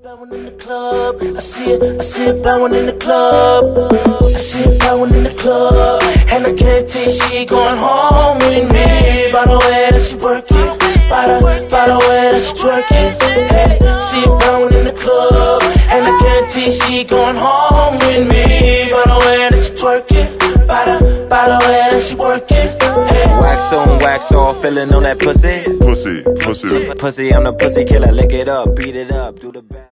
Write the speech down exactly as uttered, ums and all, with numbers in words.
bowing in the club. I see it, I see it bowing in the club. I see it bowing in the club. And I can't tell she going home with me. By the way that she work it, by the, by the way that she twerk it. Hey, see it bowing in the club. And I can't tell she going home with me. By the way that she twerk it, by the, by the way that she work it. Hey. Wax on, wax off, feeling on that pussy. Pussy, pussy. Pussy, I'm the pussy killer. Lick it up, beat it up, do the back.